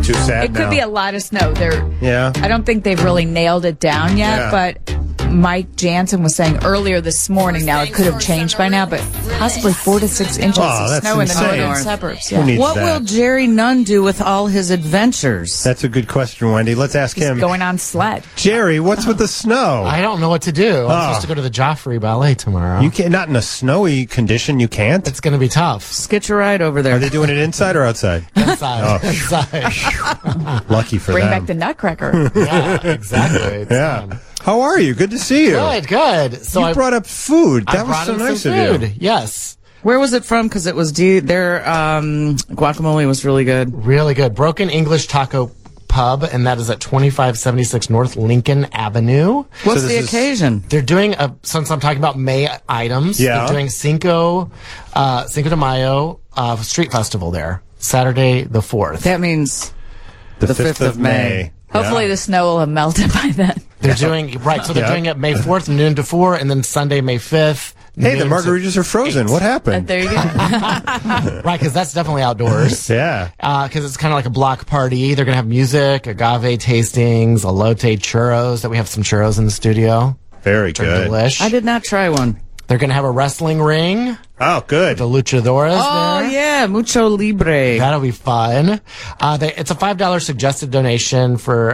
too sad It could be a lot of snow. I don't think they've really nailed it down yet, but Mike Jansen was saying earlier this morning, now it could have changed by now, but possibly 4 to 6 inches of snow in the northern suburbs. Yeah. What will Jerry Nunn do with all his adventures? That's a good question, Wendy. Let's ask him. He's going on sled. Jerry, what's with the snow? I don't know what to do. I'm supposed to go to the Joffrey Ballet tomorrow. You can't, not in a snowy condition. You can't. It's going to be tough. Just get your ride over there. Are they doing it inside or outside? Inside. Inside. Lucky for Bring them. back the Nutcracker. Yeah, exactly. It's fun. How are you? Good to see you. Good. So you brought up food. That was so nice of you. Yes. Where was it from? Because it was their guacamole was really good. Really good. Broken English Taco Pub, and that is at 2576 North Lincoln Avenue. What's the occasion? They're doing since I'm talking about May items, they're doing Cinco de Mayo street festival there, Saturday the 4th. That means the 5th of May. Hopefully the snow will have melted by then. They're doing so they're doing it May 4th, noon to 4, and then Sunday, May 5th. Hey, the margaritas are frozen. What happened? There you go. Right, because that's definitely outdoors. Yeah. Because it's kind of like a block party. They're going to have music, agave tastings, elote churros. That we have some churros in the studio. Very good. Delish. I did not try one. They're going to have a wrestling ring. Oh, good. The luchadores Oh, there. yeah. Mucho Libre. That'll be fun. It's a $5 suggested donation for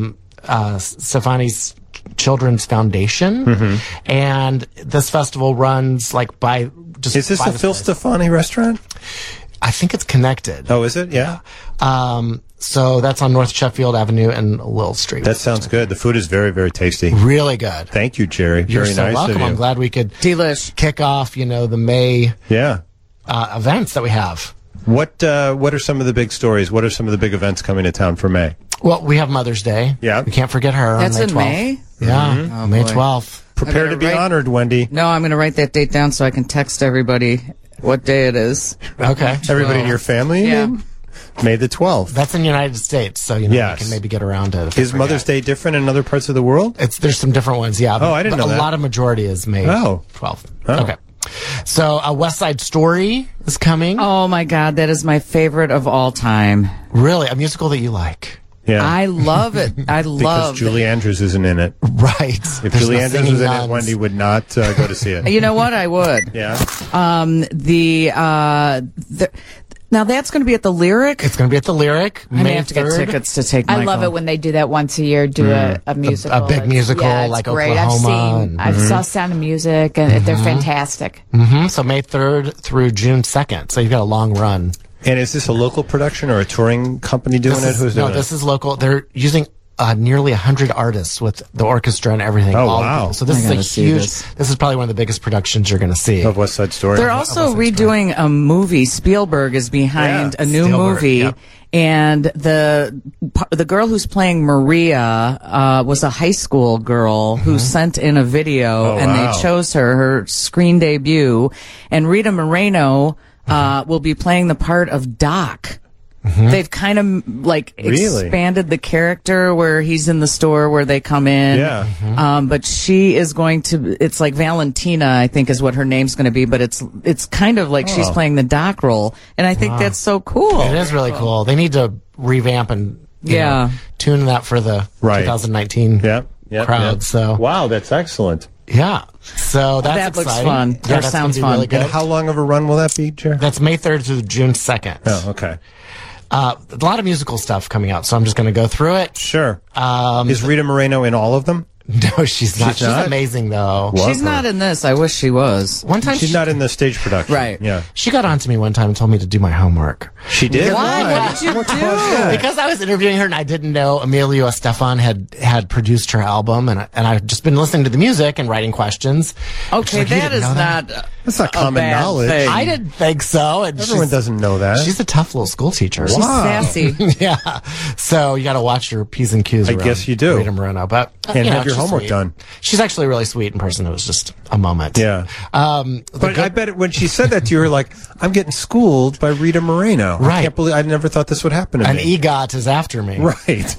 Stefani's Children's Foundation. And this festival runs by just. Is this the Phil Stefani restaurant? I think it's connected. Oh, is it? Yeah. So that's on North Sheffield Avenue and Lil Street. That sounds good. The food is very, very tasty. Really good. Thank you, Jerry. You're very so nice welcome. of you. I'm glad we could kick off, the May events that we have. What are some of the big stories? What are some of the big events coming to town for May? Well, we have Mother's Day. Yeah. We can't forget her That's on May 12th. in May? Yeah. Oh, May boy. 12th. Prepare to be honored, Wendy. No, I'm going to write that date down so I can text everybody what day it is. Okay. Everybody in your family? Yeah. May the 12th. That's in the United States, so you can maybe get around to it. Is Mother's Day different in other parts of the world? There's some different ones, yeah. Oh, I didn't know that. A lot of majority is May 12th. Oh. Okay. So, West Side Story is coming. Oh, my God. That is my favorite of all time. Really? A musical that you like? Yeah. I love it. Because Julie Andrews isn't in it. Right. If Julie Andrews was in it, Wendy would not go to see it. You know what? I would. Yeah. Now that's going to be at the Lyric. It's going to be at the Lyric. I may have to get tickets to take. I love it when they do that once a year. Do a musical, a big musical like great. Oklahoma. I saw Sound of Music, and they're fantastic. So May 3rd through June 2nd. So you've got a long run. And is this a local production or a touring company doing it? Who's doing it? No, this is local. They're using nearly 100 artists with the orchestra and everything. Oh, wow. So this is a huge, this is probably one of the biggest productions you're going to see. Of West Side Story. They're also redoing a movie. Spielberg is behind a new movie. Yep. And the girl who's playing Maria was a high school girl who sent in a video, and they chose her screen debut. And Rita Moreno will be playing the part of Doc. They've kind of expanded the character where he's in the store where they come in. Yeah. But she is going to, it's like Valentina, I think is what her name's going to be, but it's kind of like she's playing the Doc role. And I think that's so cool. It is really cool. They need to revamp and tune that for the 2019 crowd. So wow, that's excellent. Yeah. So that that's looks exciting. fun. Yeah, That sounds fun. Really good. And how long of a run will that be, Jer? That's May 3rd to June 2nd. Oh, okay. A lot of musical stuff coming out, so I'm just going to go through it. Sure. Is Rita Moreno in all of them? No, she's not. She's not? amazing, though. She's not in this. I wish she was. One time She's not in the stage production. Right. Yeah. She got on to me one time and told me to do my homework. She did? Why? What did you do? Because I was interviewing her and I didn't know Emilio Estefan had produced her album, and I've just been listening to the music and writing questions. Okay, Like, you that didn't is know not. That's not a common bad knowledge. thing. I didn't think so. And Everyone doesn't know that. She's a tough little school teacher. She's sassy. Yeah. So you got to watch your P's and Q's. I guess you do. Rita Moreno, but And have your she's homework sweet. done. She's actually really sweet in person. It was just a moment. Yeah. But I bet when she said that to you, you were like, I'm getting schooled by Rita Moreno. Right. I can't believe I never thought this would happen to An me. EGOT is after me. Right.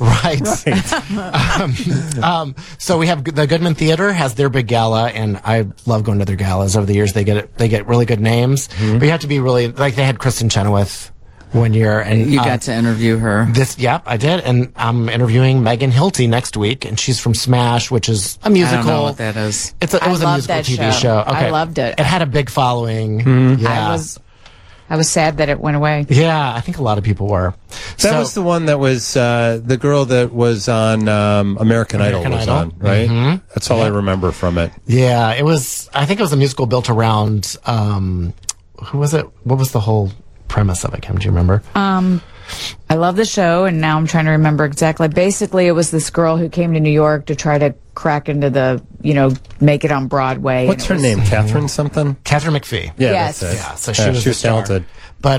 Right. So we have the Goodman Theater has their big gala, and I love going to their galas over the years. They get really good names, but you have to be really, like they had Kristen Chenoweth one year. And you got to interview her. Yep, I did. And I'm interviewing Megan Hilty next week, and she's from Smash, which is a musical. I don't know what that is. It was a musical TV show. Okay. I loved it. It had a big following. Mm-hmm. Yeah. I was sad that it went away. Yeah, I think a lot of people were. That was the one that was the girl that was on American Idol was on, right? Mm-hmm. That's all I remember from it. Yeah, it was. I think it was a musical built around. Who was it? What was the whole premise of it, Kim? Do you remember? I love the show, and now I'm trying to remember exactly. Basically, it was this girl who came to New York to try to crack into the, make it on Broadway. What's her name? Catherine something? Catherine McPhee. Yeah, yes. That's it. Yeah, so she was talented. But,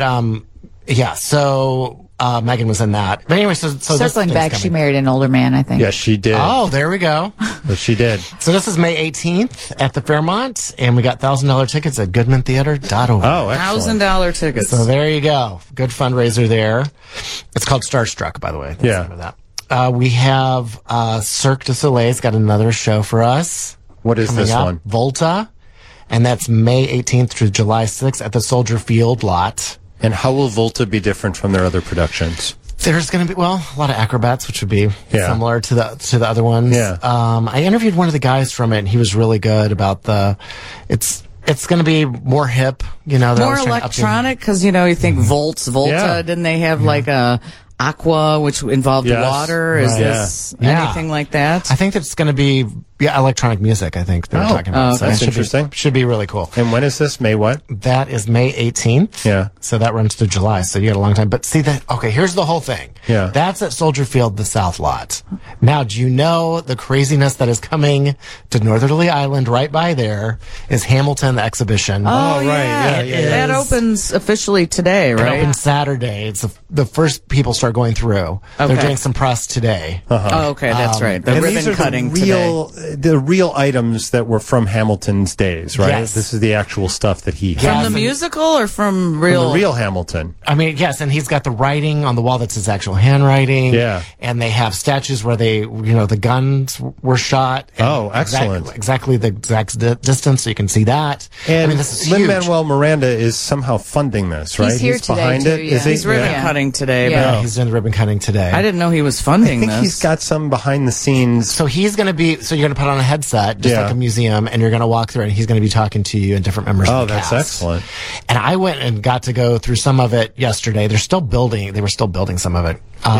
so Megan was in that. But anyway, so circling back, she married an older man, I think. Yes, she did. Oh, there we go. Yes, she did. So this is May 18th at the Fairmont, and we got $1,000 tickets at GoodmanTheater.org. Oh, excellent. $1,000 tickets. So there you go. Good fundraiser there. It's called Starstruck, by the way. That's the name of that. We have Cirque du Soleil's got another show for us. What is this one? Volta, and that's May 18th through July 6th at the Soldier Field lot. And how will Volta be different from their other productions? There's going to be, a lot of acrobats, which would be similar to the other ones. Yeah. I interviewed one of the guys from it, and he was really good about it's going to be more hip, more electronic, because, you think Volta, didn't they have like a Aqua, which involved water? Is this anything like that? I think it's going to be electronic music, I think they're talking about. So that's interesting. Should be really cool. And when is this? May what? That is May 18th. Yeah. So that runs through July, so you got a long time. But see that, okay, here's the whole thing. Yeah. That's at Soldier Field, the South Lot. Now, do you know the craziness that is coming to Northerly Island right by there is Hamilton, the exhibition. Oh, right. Yeah. That opens officially today, right? It opens Saturday. It's the first people start going through. Okay. They're doing some press today. Uh-huh. Oh, okay, that's right. The ribbon cutting today. The real items that were from Hamilton's days, right? Yes. This is the actual stuff that he had. From the musical or from real? From the real Hamilton. I mean, yes, and he's got the writing on the wall that's his actual handwriting. Yeah. And they have statues where the guns were shot. Oh, excellent. Exactly the exact distance, so you can see that. And this is huge. Lin-Manuel Miranda is somehow funding this, right? He's here today, behind too, it. yeah. Is he? He's ribbon cutting today. Yeah, he's doing the ribbon cutting today. I didn't know he was funding I think he's got some behind the scenes. So he's going to be, you're going to put on a headset, just like a museum, and you're going to walk through it, and he's going to be talking to you and different members of the cast. Oh, that's excellent. And I went and got to go through some of it yesterday. They were still building some of it.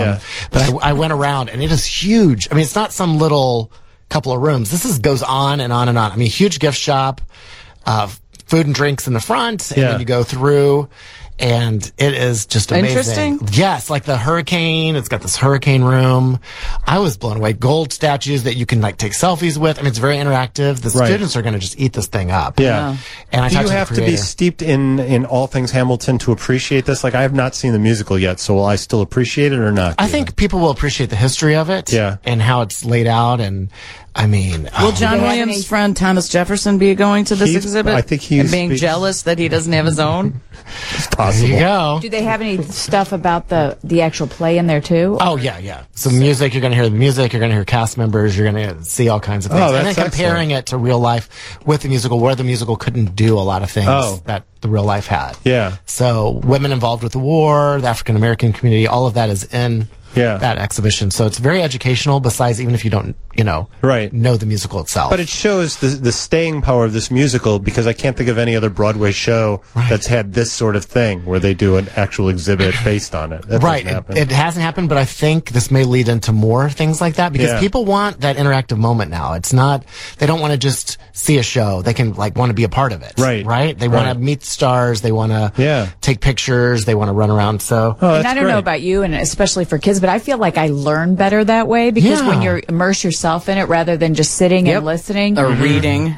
But I went around, and it is huge. I mean, it's not some little couple of rooms. This goes on and on and on. I mean, huge gift shop, food and drinks in the front, and then you go through, and it is just amazing. Interesting? Yes, like the hurricane. It's got this hurricane room. I was blown away. Gold statues that you can take selfies with. I mean, it's very interactive. The students are going to just eat this thing up. Yeah. And I do you have to be steeped in all things Hamilton to appreciate this? Like, I have not seen the musical yet, so will I still appreciate it or not? I think people will appreciate the history of it. Yeah. And how it's laid out, and I mean, will John Williams' friend Thomas Jefferson be going to this exhibit? I think he's being jealous that he doesn't have his own. It's possible. There you go. Do they have any stuff about the actual play in there too? Oh yeah. So music, you're going to hear the music. You're going to hear cast members. You're going to see all kinds of things. And then comparing it to real life with the musical, where the musical couldn't do a lot of things that the real life had. Yeah. So women involved with the war, the African American community, all of that is in that exhibition. So it's very educational, besides even if you don't, know the musical itself. But it shows the staying power of this musical, because I can't think of any other Broadway show that's had this sort of thing where they do an actual exhibit based on it. That right. It hasn't happened, but I think this may lead into more things like that, because people want that interactive moment now. It's not, they don't want to just see a show. They can want to be a part of it. Right? They want to meet stars. They want to take pictures. They want to run around. So, and I don't know about you, and especially for kids, but I feel like I learn better that way, because when you immerse yourself in it rather than just sitting and listening or reading,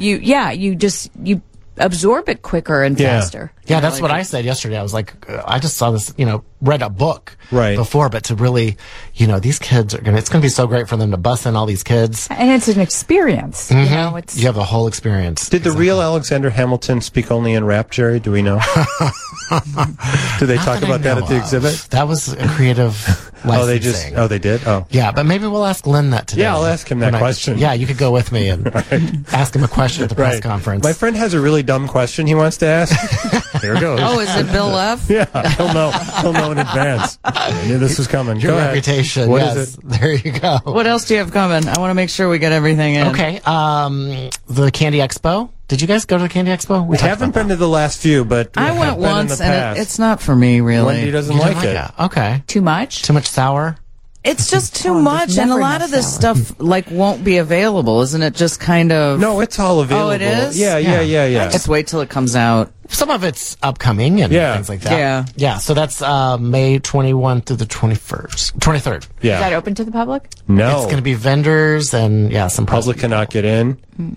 you absorb it quicker and faster. Yeah, that's what I said yesterday. I was like, I just saw this, read a book before, but to really, these kids it's going to be so great for them to bus in all these kids. And it's an experience. You have the whole experience. Did the real Alexander Hamilton speak only in rap, Jerry? Do we know? Did they talk about that at the exhibit? That was a creative licensing. They did? Oh. Yeah, but maybe we'll ask Lynn that today. Yeah, I'll ask him that question. Yeah, you could go with me and ask him a question at the press conference. My friend has a really dumb question he wants to ask. Here it goes. Oh, is it Bill F? Yeah, he'll know in advance. I knew this was coming. Your reputation. What is it? There you go. What else do you have coming? I want to make sure we get everything in. Okay. The Candy Expo. Did you guys go to the Candy Expo? We haven't been to the last few, but I went once, and it's not for me, really. Wendy doesn't like it. Okay. Too much? Too much sour? It's just too much, and a lot of this stuff won't be available, isn't it? Just kind of. No, it's all available. Oh, it is. Yeah. Just wait till it comes out. Some of it's upcoming and things like that. Yeah. So that's May 21 through the 23rd. Yeah. Is that open to the public? No. It's going to be vendors and some public cannot get in.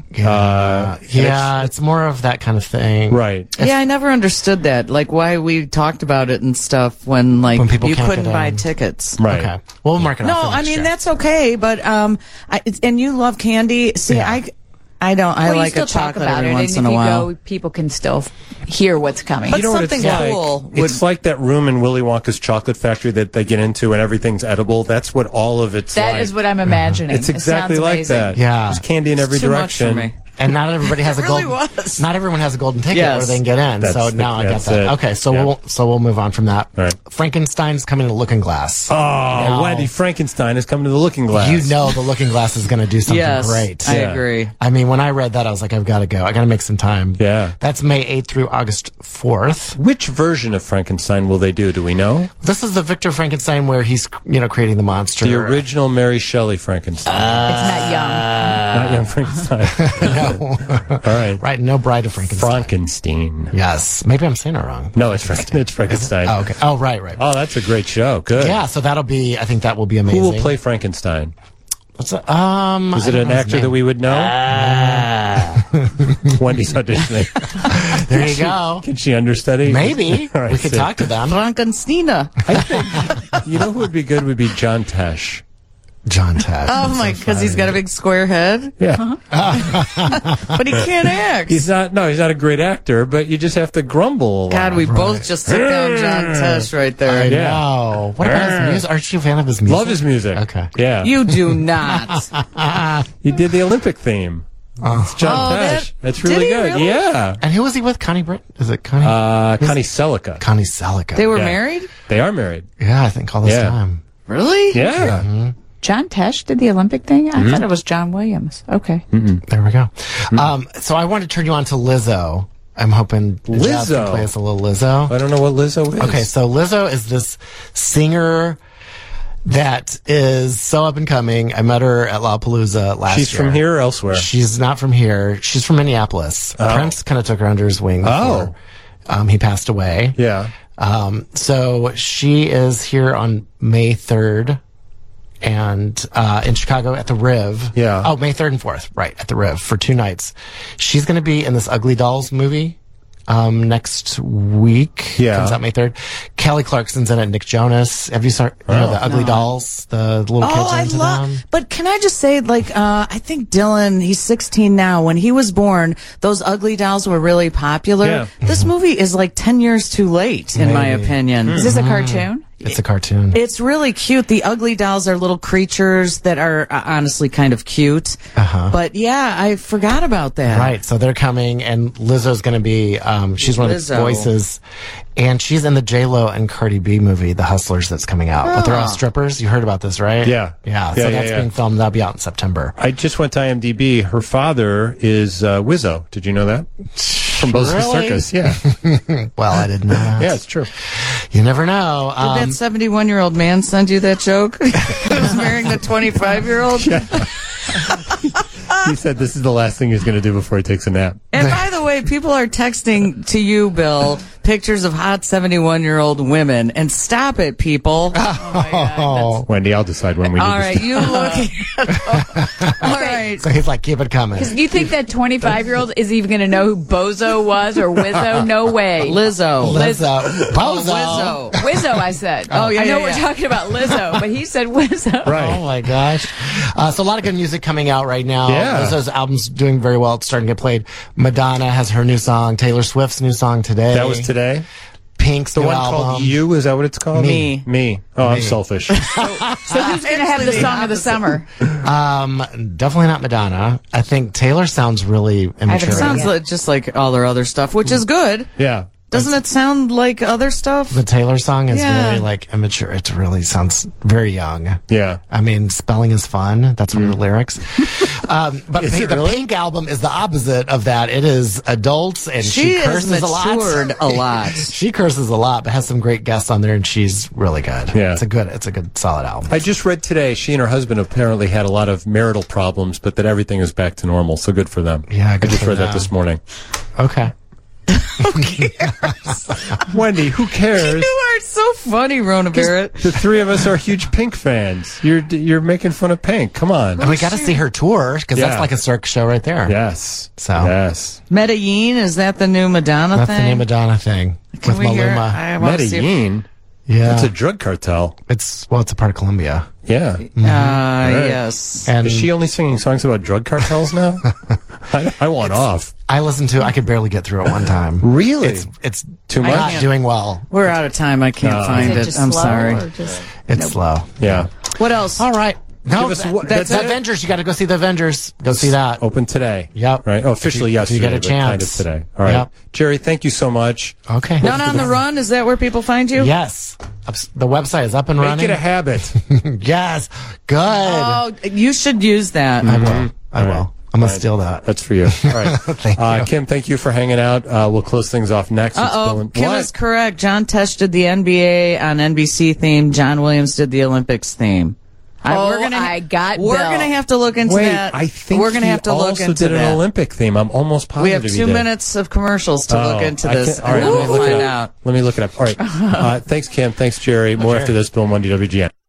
It's more of that kind of thing. Right. Yeah, I never understood that. Like why we talked about it and stuff when people you couldn't buy tickets. Right. Okay. Well, we'll mark it No, off. I mean that's okay, but and you love candy. See, I don't. I like a chocolate every once in a while. Go, people can still hear what's coming. But you know something cool. It's like that room in Willy Wonka's chocolate factory that they get into and everything's edible. That's what all of it's like. That is what I'm imagining. It's exactly like that. Yeah. There's candy in every direction. Much for me. And not everybody has a Not everyone has a golden ticket where they can get in. So now I got that. Okay, so we'll move on from that. Right. Frankenstein's coming to Looking Glass. Oh, Wendy Frankenstein is coming to the Looking Glass. You know the Looking Glass is going to do something great. I agree. I mean, when I read that, I was like, I've got to go. I got to make some time. Yeah. That's May 8th through August 4th. Which version of Frankenstein will they do? Do we know? This is the Victor Frankenstein where he's, creating the monster. The original Mary Shelley Frankenstein. It's not young. Not young Frankenstein. No. All right. Right, no Bride of Frankenstein. Frankenstein. Yes. Maybe I'm saying it wrong. No, it's Frankenstein. Oh, okay. Oh, right. Oh, that's a great show. Good. Yeah, so I think that will be amazing. Who will play Frankenstein? Is it an actor that we would know? Wendy's auditioning. There you go. Can she understudy? Maybe. Right, we could talk to them. Frankenstein. I think, you know who would be good would be John Tesh. John Tesh. Oh my, because he's got a big square head. Yeah. But he can't act. He's not a great actor, but you just have to grumble a lot. God, we both just took down John Tesh right there. I know. What about his music? Aren't you a fan of his music? Love his music. Okay. Yeah. You do not. He did the Olympic theme. It's John Tesh. That's really good. Really? Yeah. And who was he with? Connie Britt? Is it Connie? Connie Selica. Connie Selica. They were married? They are married. Yeah, I think all this time. Really? Yeah. Mm-hmm. John Tesh did the Olympic thing? I thought it was John Williams. Okay. There we go. So I want to turn you on to Lizzo. I'm hoping Jazz can play us a little Lizzo. I don't know what Lizzo is. Okay, so Lizzo is this singer that is so up and coming. I met her at Lollapalooza last year. She's from here or elsewhere? She's not from here. She's from Minneapolis. Prince kind of took her under his wing before he passed away. Yeah. So she is here on May 3rd. And in Chicago at the Riv. Yeah. Oh, May 3rd and 4th, right, at the Riv for 2 nights. She's going to be in this Ugly Dolls movie next week. Yeah. Comes out May 3rd. Kelly Clarkson's in it, Nick Jonas. Have you started the Ugly Dolls? The little kids are into them? But can I just say, I think Dylan, he's 16 now. When he was born, those Ugly Dolls were really popular. Yeah. This movie is 10 years too late, in my opinion. Is this a cartoon? It's a cartoon. It's really cute. The Ugly Dolls are little creatures that are honestly kind of cute. But yeah, I forgot about that. Right. So they're coming, and Lizzo's going to be, she's one of the voices. And she's in the J-Lo and Cardi B movie, The Hustlers, that's coming out. But they're all strippers. You heard about this, right? Yeah. Yeah. So that's being filmed. That'll be out in September. I just went to IMDb. Her father is Wizzo. Did you know that? From Bozo Circus. Yeah. Well, I didn't know that. Yeah, it's true. You never know. Did that 71-year-old man send you that joke? He was marrying the 25-year-old? Yeah. He said this is the last thing he's going to do before he takes a nap. And by the way, people are texting to you, Bill, pictures of hot 71-year-old women. And stop it, people. Oh, my God. Wendy, I'll decide when we need all to right, stop. you look. All right. So he's like, keep it coming. Because you think that 25-year-old is even going to know who Bozo was or Wizzo? No way. Lizzo. Bozo. Wizzo, I said. Oh, yeah, I know yeah, we're talking about Lizzo, but he said Wizzo. Right. Oh my gosh. So a lot of good music coming out right now. Yeah. Lizzo's album's doing very well. It's starting to get played. Madonna has her new song. Taylor Swift's new song today. That was today? Pink's The new one album. called You, is that what it's called? Me. Oh, I'm selfish. So who's going to have the song of the summer? Definitely not Madonna. I think Taylor sounds really immature. It sounds just like all their other stuff, which is good. Yeah. Doesn't it sound like other stuff? The Taylor song is very like immature. It really sounds very young. Yeah. I mean, spelling is fun. That's one of the lyrics. But the Pink album is the opposite of that. It is adults, and she curses a lot. She curses a lot, but has some great guests on there, and she's really good. Yeah. It's a good solid album. I just read today she and her husband apparently had a lot of marital problems, but that everything is back to normal. So good for them. Yeah, I just read that this morning. Okay. Wendy, who cares? You are so funny, Rona Barrett. The three of us are huge Pink fans. You're making fun of Pink. Come on. And we got to see her tour because that's like a circus show right there. Yes. So yes. Medellin, is that the new Madonna thing? That's the new Madonna thing with Maluma. Medellin. Yeah, it's a drug cartel. It's a part of Colombia. Yeah. Yes. And is she only singing songs about drug cartels now? I want off. I could barely get through it one time. Really? It's too much. Not doing well. We're out of time. I can't find it. I'm sorry. It's slow. Yeah. What else? All right. No, that's the Avengers. You got to go see the Avengers. Go see that. Open today. Yep. Right. Oh, officially yesterday. You get a chance. Kind of today. All right. Yep. Jerry, thank you so much. Okay. Down on the Run, is that where people find you? Yes. The website is up and running. Make it a habit. Yes. Good. Oh, you should use that. I will. I will. I'm going to steal that. That's for you. All right. Thank you. Kim, thank you for hanging out. We'll close things off next. Kim is correct. John Tesh did the NBA on NBC theme. John Williams did the Olympics theme. We're gonna have to look into that. I think we're gonna have to look into did an Olympic theme. I'm almost positive. We have 2 minutes of commercials to look into this. All right, let me look it up. All right. Thanks, Kim. Thanks, Jerry. More after this. Bill and Wendy, WGN.